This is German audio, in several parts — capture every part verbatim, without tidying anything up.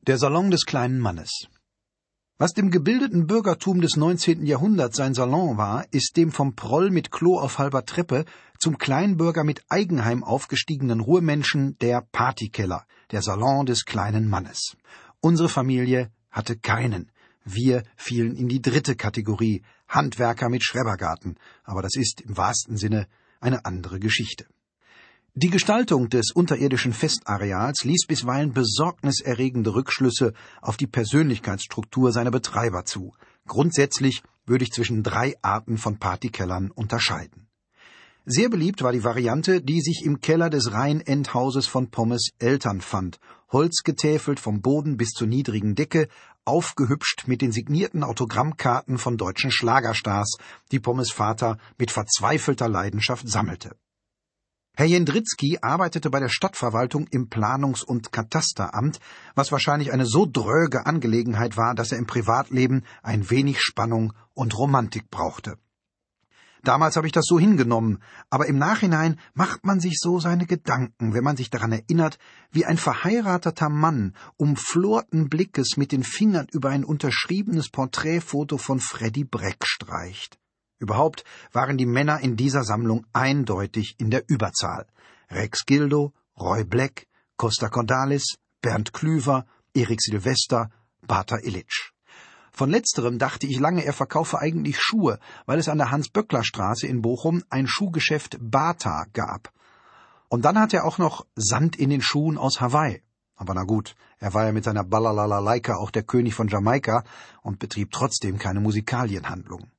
Der Salon des kleinen Mannes. Was dem gebildeten Bürgertum des neunzehnten Jahrhunderts sein Salon war, ist dem vom Proll mit Klo auf halber Treppe zum Kleinbürger mit Eigenheim aufgestiegenen Ruhrmenschen der Partykeller, der Salon des kleinen Mannes. Unsere Familie hatte keinen. Wir fielen in die dritte Kategorie, Handwerker mit Schrebergarten, aber das ist im wahrsten Sinne eine andere Geschichte. Die Gestaltung des unterirdischen Festareals ließ bisweilen besorgniserregende Rückschlüsse auf die Persönlichkeitsstruktur seiner Betreiber zu. Grundsätzlich würde ich zwischen drei Arten von Partykellern unterscheiden. Sehr beliebt war die Variante, die sich im Keller des Rheinendhauses von Pommes Eltern fand, holzgetäfelt vom Boden bis zur niedrigen Decke, aufgehübscht mit den signierten Autogrammkarten von deutschen Schlagerstars, die Pommes Vater mit verzweifelter Leidenschaft sammelte. Herr Jendritzky arbeitete bei der Stadtverwaltung im Planungs- und Katasteramt, was wahrscheinlich eine so dröge Angelegenheit war, dass er im Privatleben ein wenig Spannung und Romantik brauchte. Damals habe ich das so hingenommen, aber im Nachhinein macht man sich so seine Gedanken, wenn man sich daran erinnert, wie ein verheirateter Mann umflorten Blickes mit den Fingern über ein unterschriebenes Porträtfoto von Freddy Breck streicht. Überhaupt waren die Männer in dieser Sammlung eindeutig in der Überzahl. Rex Gildo, Roy Black, Costa Cordalis, Bernd Klüver, Erik Silvester, Bata Illich. Von letzterem dachte ich lange, er verkaufe eigentlich Schuhe, weil es an der Hans-Böckler-Straße in Bochum ein Schuhgeschäft Bata gab. Und dann hat er auch noch Sand in den Schuhen aus Hawaii. Aber na gut, er war ja mit seiner Balalalaika auch der König von Jamaika und betrieb trotzdem keine Musikalienhandlung.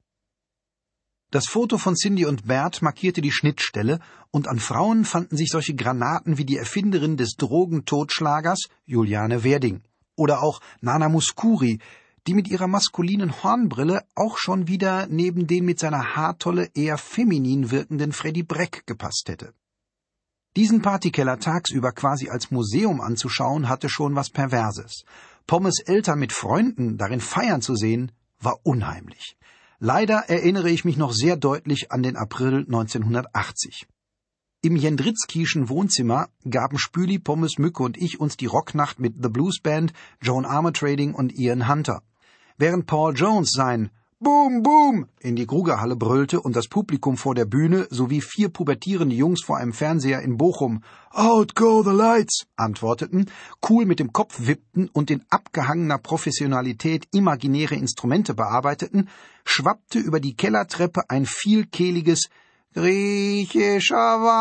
Das Foto von Cindy und Bert markierte die Schnittstelle, und an Frauen fanden sich solche Granaten wie die Erfinderin des Drogentotschlagers, Juliane Werding, oder auch Nana Mouskouri, die mit ihrer maskulinen Hornbrille auch schon wieder neben den mit seiner Haartolle eher feminin wirkenden Freddy Breck gepasst hätte. Diesen Partykeller tagsüber quasi als Museum anzuschauen, hatte schon was Perverses. Pommes Eltern mit Freunden darin feiern zu sehen, war unheimlich. Leider erinnere ich mich noch sehr deutlich an den April neunzehnhundertachtzig. Im Jendritzkyschen Wohnzimmer gaben Spüli, Pommes, Mücke und ich uns die Rocknacht mit The Blues Band, Joan Armatrading und Ian Hunter. Während Paul Jones sein Boom, Boom in die Grugerhalle brüllte und das Publikum vor der Bühne sowie vier pubertierende Jungs vor einem Fernseher in Bochum Out go the lights antworteten, cool mit dem Kopf wippten und in abgehangener Professionalität imaginäre Instrumente bearbeiteten, schwappte über die Kellertreppe ein vielkehliges Griechischer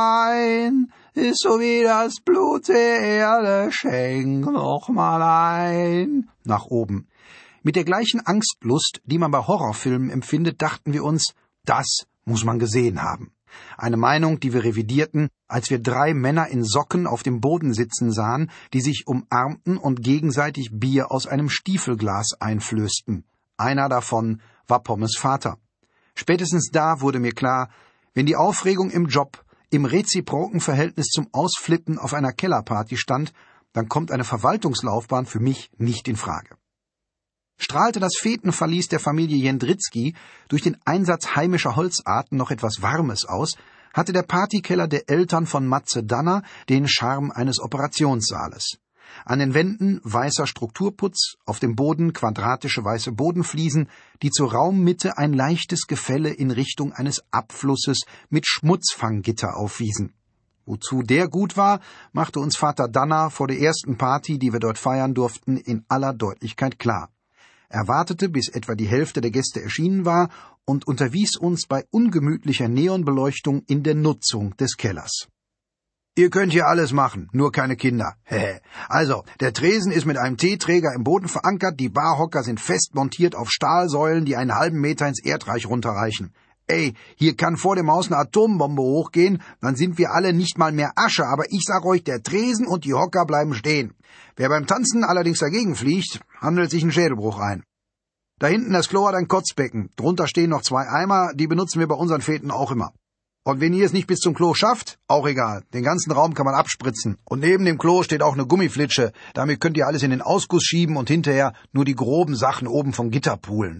Wein ist so wie das Blut der Erde, schenk noch mal ein nach oben. Mit der gleichen Angstlust, die man bei Horrorfilmen empfindet, dachten wir uns, das muss man gesehen haben. Eine Meinung, die wir revidierten, als wir drei Männer in Socken auf dem Boden sitzen sahen, die sich umarmten und gegenseitig Bier aus einem Stiefelglas einflößten. Einer davon war Pommes Vater. Spätestens da wurde mir klar, wenn die Aufregung im Job im reziproken Verhältnis zum Ausflippen auf einer Kellerparty stand, dann kommt eine Verwaltungslaufbahn für mich nicht in Frage. Strahlte das Fetenverlies der Familie Jendritzky durch den Einsatz heimischer Holzarten noch etwas Warmes aus, hatte der Partykeller der Eltern von Matze Danner den Charme eines Operationssaales. An den Wänden weißer Strukturputz, auf dem Boden quadratische weiße Bodenfliesen, die zur Raummitte ein leichtes Gefälle in Richtung eines Abflusses mit Schmutzfanggitter aufwiesen. Wozu der gut war, machte uns Vater Danner vor der ersten Party, die wir dort feiern durften, in aller Deutlichkeit klar. Er wartete, bis etwa die Hälfte der Gäste erschienen war und unterwies uns bei ungemütlicher Neonbeleuchtung in der Nutzung des Kellers. Ihr könnt hier alles machen, nur keine Kinder. Also, der Tresen ist mit einem Teeträger im Boden verankert, die Barhocker sind fest montiert auf Stahlsäulen, die einen halben Meter ins Erdreich runterreichen. Ey, hier kann vor dem Haus eine Atombombe hochgehen, dann sind wir alle nicht mal mehr Asche, aber ich sag euch, der Tresen und die Hocker bleiben stehen. Wer beim Tanzen allerdings dagegen fliegt, handelt sich einen Schädelbruch ein. Da hinten das Klo hat ein Kotzbecken, drunter stehen noch zwei Eimer, die benutzen wir bei unseren Feten auch immer. Und wenn ihr es nicht bis zum Klo schafft, auch egal, den ganzen Raum kann man abspritzen. Und neben dem Klo steht auch eine Gummiflitsche, damit könnt ihr alles in den Ausguss schieben und hinterher nur die groben Sachen oben vom Gitter pulen.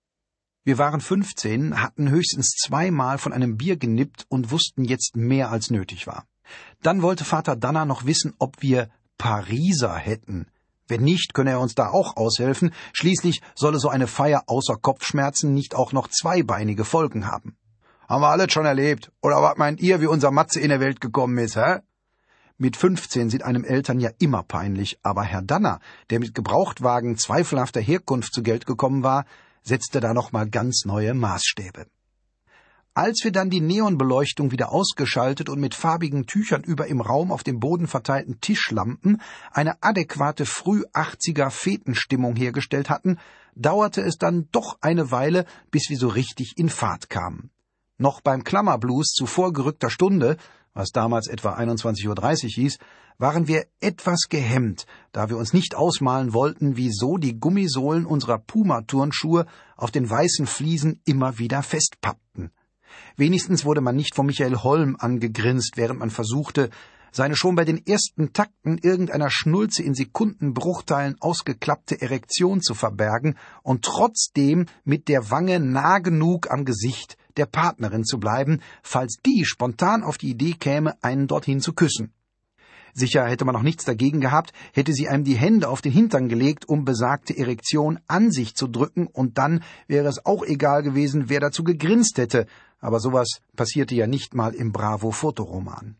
Wir waren fünfzehn, hatten höchstens zweimal von einem Bier genippt und wussten jetzt mehr als nötig war. Dann wollte Vater Danner noch wissen, ob wir Pariser hätten. Wenn nicht, könne er uns da auch aushelfen, schließlich solle so eine Feier außer Kopfschmerzen nicht auch noch zweibeinige Folgen haben. Haben wir alles schon erlebt, oder was meint ihr, wie unser Matze in der Welt gekommen ist, hä? Mit fünfzehn sind einem Eltern ja immer peinlich, aber Herr Danner, der mit Gebrauchtwagen zweifelhafter Herkunft zu Geld gekommen war, setzte da noch mal ganz neue Maßstäbe. Als wir dann die Neonbeleuchtung wieder ausgeschaltet und mit farbigen Tüchern über im Raum auf dem Boden verteilten Tischlampen eine adäquate Früh-achtziger Fetenstimmung hergestellt hatten, dauerte es dann doch eine Weile, bis wir so richtig in Fahrt kamen. Noch beim Klammerblues zu vorgerückter Stunde, was damals etwa einundzwanzig Uhr dreißig hieß, waren wir etwas gehemmt, da wir uns nicht ausmalen wollten, wieso die Gummisohlen unserer Puma-Turnschuhe auf den weißen Fliesen immer wieder festpappten. Wenigstens wurde man nicht von Michael Holm angegrinst, während man versuchte, seine schon bei den ersten Takten irgendeiner Schnulze in Sekundenbruchteilen ausgeklappte Erektion zu verbergen und trotzdem mit der Wange nah genug am Gesicht der Partnerin zu bleiben, falls die spontan auf die Idee käme, einen dorthin zu küssen. Sicher hätte man noch nichts dagegen gehabt, hätte sie einem die Hände auf den Hintern gelegt, um besagte Erektion an sich zu drücken, und dann wäre es auch egal gewesen, wer dazu gegrinst hätte, aber sowas passierte ja nicht mal im Bravo-Fotoroman.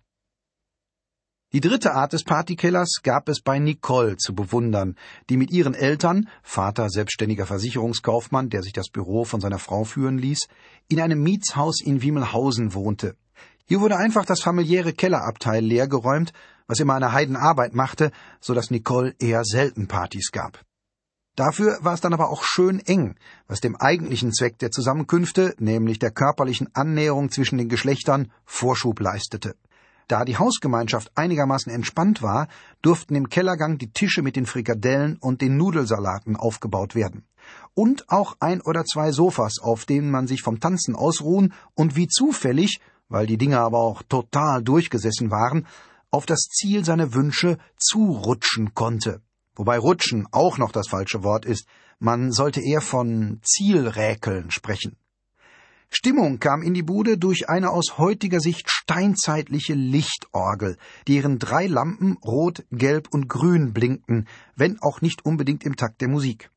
Die dritte Art des Partykellers gab es bei Nicole zu bewundern, die mit ihren Eltern, Vater selbstständiger Versicherungskaufmann, der sich das Büro von seiner Frau führen ließ, in einem Mietshaus in Wiemelhausen wohnte. Hier wurde einfach das familiäre Kellerabteil leergeräumt, was immer eine Heidenarbeit machte, so dass Nicole eher selten Partys gab. Dafür war es dann aber auch schön eng, was dem eigentlichen Zweck der Zusammenkünfte, nämlich der körperlichen Annäherung zwischen den Geschlechtern, Vorschub leistete. Da die Hausgemeinschaft einigermaßen entspannt war, durften im Kellergang die Tische mit den Frikadellen und den Nudelsalaten aufgebaut werden. Und auch ein oder zwei Sofas, auf denen man sich vom Tanzen ausruhen und wie zufällig, weil die Dinger aber auch total durchgesessen waren, auf das Ziel seiner Wünsche zurutschen konnte. Wobei rutschen auch noch das falsche Wort ist. Man sollte eher von Zielräkeln sprechen. Stimmung kam in die Bude durch eine aus heutiger Sicht steinzeitliche Lichtorgel, deren drei Lampen rot, gelb und grün blinkten, wenn auch nicht unbedingt im Takt der Musik.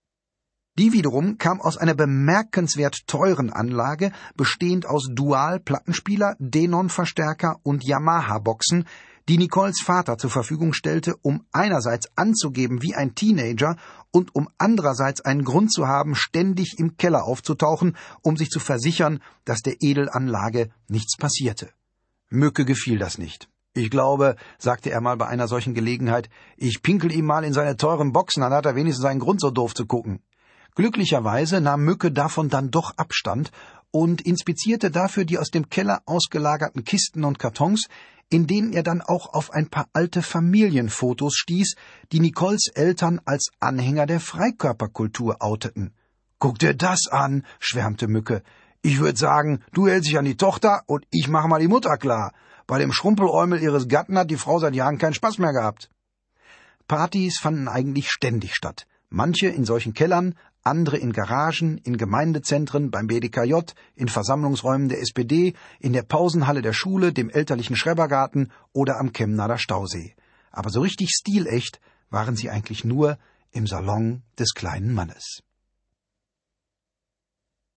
Die wiederum kam aus einer bemerkenswert teuren Anlage, bestehend aus Dual-Plattenspieler, Denon-Verstärker und Yamaha-Boxen, die Nicoles Vater zur Verfügung stellte, um einerseits anzugeben wie ein Teenager und um andererseits einen Grund zu haben, ständig im Keller aufzutauchen, um sich zu versichern, dass der Edelanlage nichts passierte. Mücke gefiel das nicht. »Ich glaube«, sagte er mal bei einer solchen Gelegenheit, »ich pinkel ihm mal in seine teuren Boxen, dann hat er wenigstens einen Grund, so doof zu gucken.« Glücklicherweise nahm Mücke davon dann doch Abstand und inspizierte dafür die aus dem Keller ausgelagerten Kisten und Kartons, in denen er dann auch auf ein paar alte Familienfotos stieß, die Nicoles Eltern als Anhänger der Freikörperkultur outeten. »Guck dir das an«, schwärmte Mücke. »Ich würde sagen, du hältst dich an die Tochter und ich mache mal die Mutter klar. Bei dem Schrumpelräumel ihres Gatten hat die Frau seit Jahren keinen Spaß mehr gehabt.« Partys fanden eigentlich ständig statt. Manche in solchen Kellern, andere in Garagen, in Gemeindezentren, beim B D K J, in Versammlungsräumen der S P D, in der Pausenhalle der Schule, dem elterlichen Schrebergarten oder am Chemnader Stausee. Aber so richtig stilecht waren sie eigentlich nur im Salon des kleinen Mannes.